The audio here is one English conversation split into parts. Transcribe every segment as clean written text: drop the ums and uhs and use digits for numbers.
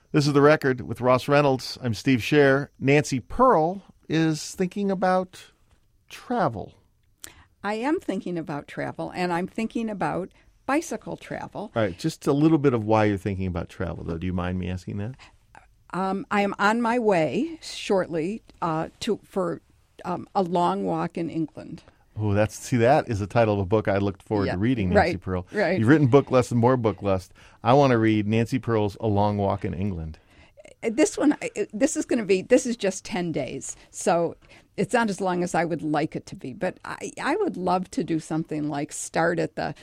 This is The Record with Ross Reynolds. I'm Steve Scher. Nancy Pearl is thinking about travel. I am thinking about travel, and I'm thinking about bicycle travel. All right, just a little bit of why you're thinking about travel, though. Do you mind me asking that? I am on my way shortly for a long walk in England. Oh, that is the title of a book I looked forward to reading, Nancy Pearl. Right. You've written Book Lust and More Book Lust. I want to read Nancy Pearl's A Long Walk in England. This is just 10 days, so it's not as long as I would like it to be. But I would love to do something like start at the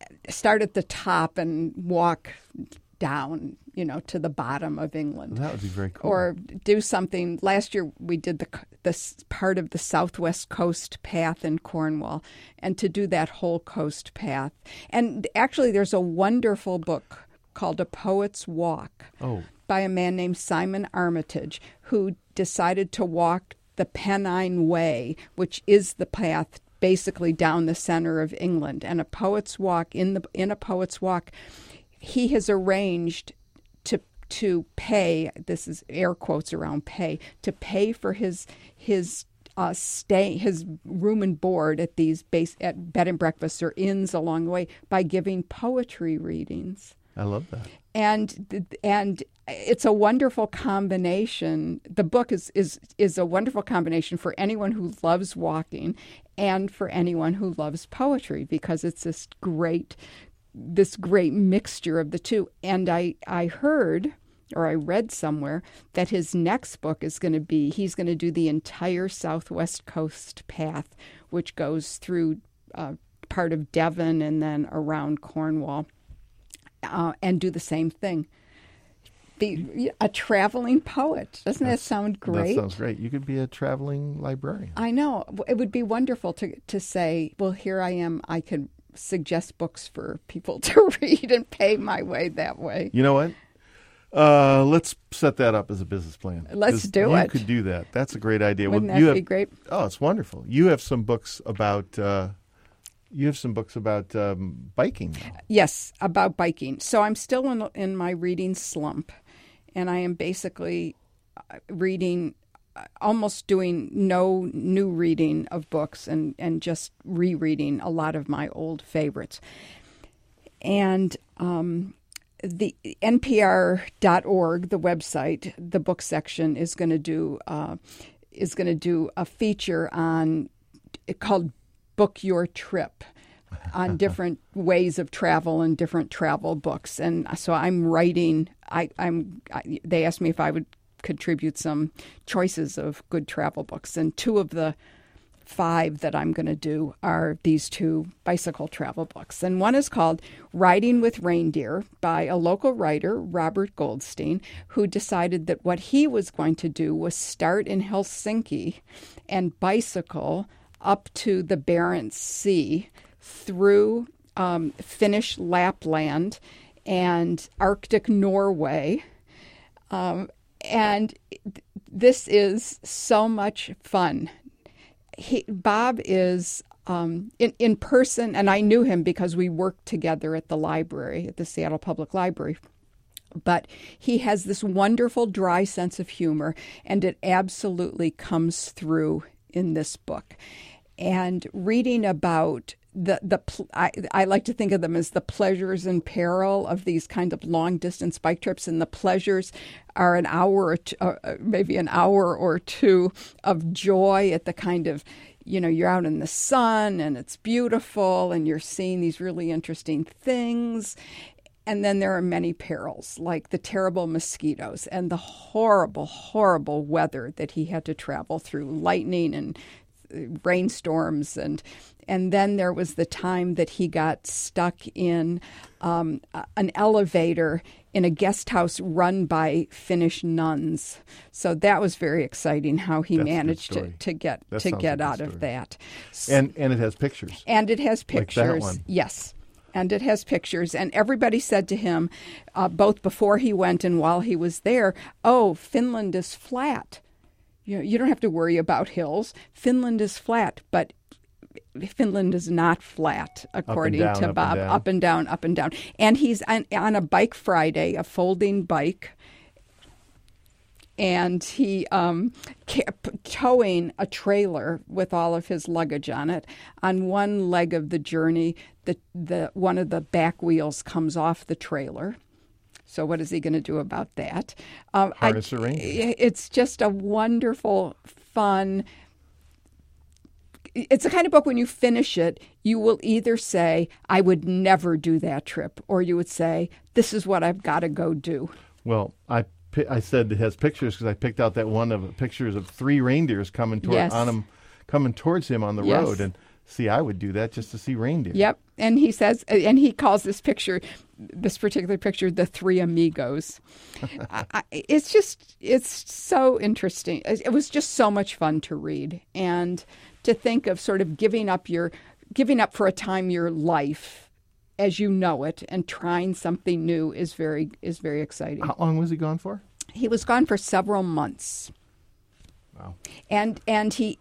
top and walk down, to the bottom of England. That would be very cool. Or do something. Last year we did this part of the Southwest Coast Path in Cornwall, and to do that whole coast path. And actually, there's a wonderful book called A Poet's Walk by a man named Simon Armitage, who decided to walk the Pennine Way, which is the path basically down the center of England. And A Poet's Walk, in A Poet's Walk, he has arranged to pay, this is air quotes around pay, to pay for his stay, his room and board at these at bed and breakfasts or inns along the way by giving poetry readings. I love that. And it's a wonderful combination. The book is a wonderful combination for anyone who loves walking and for anyone who loves poetry, because it's this great mixture of the two. And I heard, or I read somewhere, that his next book is going to be, he's going to do the entire Southwest Coast Path, which goes through part of Devon and then around Cornwall, and do the same thing. A traveling poet. Doesn't that sound great? That sounds great. You could be a traveling librarian. I know. It would be wonderful to say, well, here I am. I could suggest books for people to read and pay my way that way. You know what? Let's set that up as a business plan. Let's do it. You could do that. That's a great idea. Wouldn't that be great? Oh, it's wonderful. You have some books about biking now. Yes, about biking. So I'm still in my reading slump, and I am basically reading, almost doing no new reading of books and just rereading a lot of my old favorites. And the NPR.org, the website, the book section is going to do a feature called Book Your Trip, on different ways of travel and different travel books. And so I'm writing. They asked me if I would contribute some choices of good travel books, and 2 of the 5 that I'm going to do are these 2 bicycle travel books. And one is called Riding with Reindeer by a local writer, Robert Goldstein, who decided that what he was going to do was start in Helsinki and bicycle up to the Barents Sea through Finnish Lapland and Arctic Norway. And this is so much fun. Bob is in person, and I knew him because we worked together at the library, at the Seattle Public Library. But he has this wonderful dry sense of humor, and it absolutely comes through in this book. And reading about I like to think of them as the pleasures and peril of these kind of long distance bike trips. And the pleasures are maybe an hour or 2 of joy at the kind of, you're out in the sun and it's beautiful and you're seeing these really interesting things. And then there are many perils, like the terrible mosquitoes and the horrible, horrible weather that he had to travel through, lightning and rainstorms. And then there was the time that he got stuck in an elevator in a guest house run by Finnish nuns. So that was very exciting how he managed to get out of that. And it has pictures. And it has pictures. Like that one. Yes. And it has pictures. And everybody said to him, both before he went and while he was there, "Oh, Finland is flat. You don't have to worry about hills. Finland is flat." But Finland is not flat, according to Bob. Up and down, up and down. And he's on a bike Friday, a folding bike, and he kept towing a trailer with all of his luggage on it. On one leg of the journey, the one of the back wheels comes off the trailer. So what is he going to do about that? Harness a reindeer. It's just a wonderful, fun. It's the kind of book when you finish it, you will either say, I would never do that trip, or you would say, this is what I've got to go do. Well, I said it has pictures because I picked out that one of pictures of 3 reindeers coming towards him on the road. And see, I would do that just to see reindeer. Yep. And he says, and he calls this particular picture, the 3 amigos. It's so interesting. It was just so much fun to read, and to think of sort of giving up for a time your life as you know it and trying something new is very exciting. How long was he gone for? He was gone for several months. Wow. And he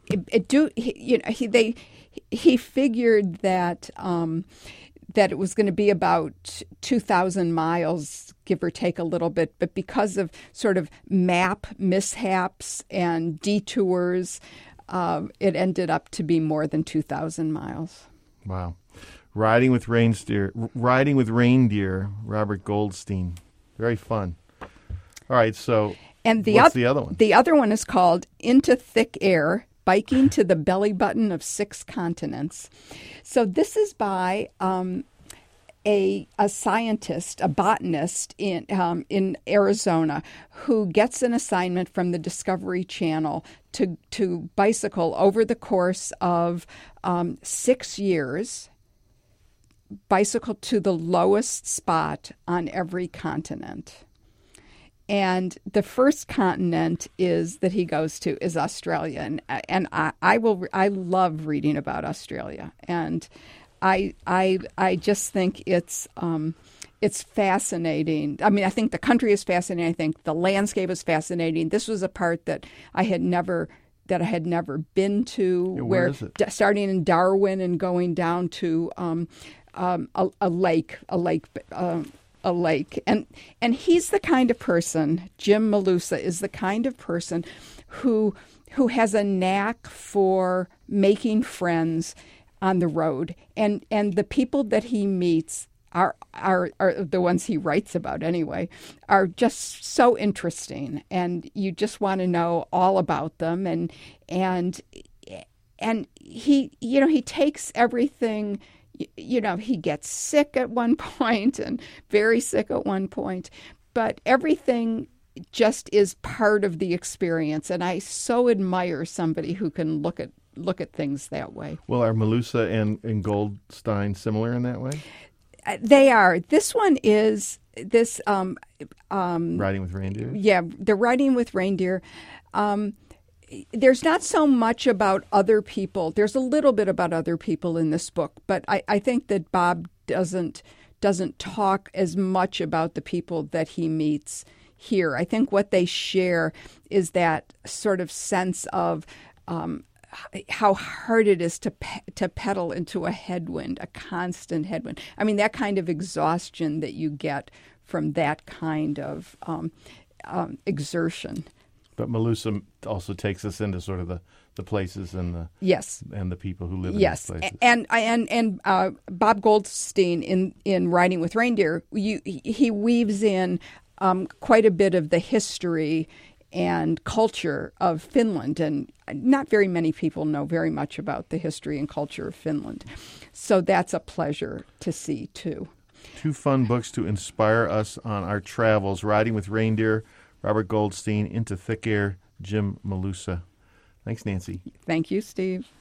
figured that that it was going to be about 2,000 miles, give or take a little bit, but because of sort of map mishaps and detours, it ended up to be more than 2,000 miles. Wow. Riding with Reindeer, Robert Goldstein. Very fun. All right, so what's the other one? The other one is called Into Thick Air, Biking to the Belly Button of 6 Continents. So this is by a scientist, a botanist in Arizona, who gets an assignment from the Discovery Channel to bicycle over the course of 6 years, bicycle to the lowest spot on every continent. And the first continent that he goes to is Australia, and I love reading about Australia, and I just think it's fascinating. I mean, I think the country is fascinating. I think the landscape is fascinating. This was a part that I had never been to. Yeah, where is it? Starting in Darwin and going down to a lake. And he's the kind of person, Jim Malusa is the kind of person who has a knack for making friends on the road. And the people that he meets are the ones he writes about anyway, are just so interesting, and you just want to know all about them. And he takes everything. He gets sick at one point and very sick at one point, but everything just is part of the experience. And I so admire somebody who can look at things that way. Well, are Malusa and Goldstein similar in that way? They are. This one is this Riding with Reindeer? Yeah, the Riding with Reindeer. There's not so much about other people. There's a little bit about other people in this book, but I think that Bob doesn't talk as much about the people that he meets here. I think what they share is that sort of sense of how hard it is to pedal into a headwind, a constant headwind. I mean, that kind of exhaustion that you get from that kind of exertion. But Malusa also takes us into sort of the places and the and the people who live in these places. And Bob Goldstein in Riding with Reindeer, he weaves in quite a bit of the history and culture of Finland, and not very many people know very much about the history and culture of Finland. So that's a pleasure to see, too. 2 fun books to inspire us on our travels. Riding with Reindeer, Robert Goldstein, Into Thick Air, Jim Malusa. Thanks, Nancy. Thank you, Steve.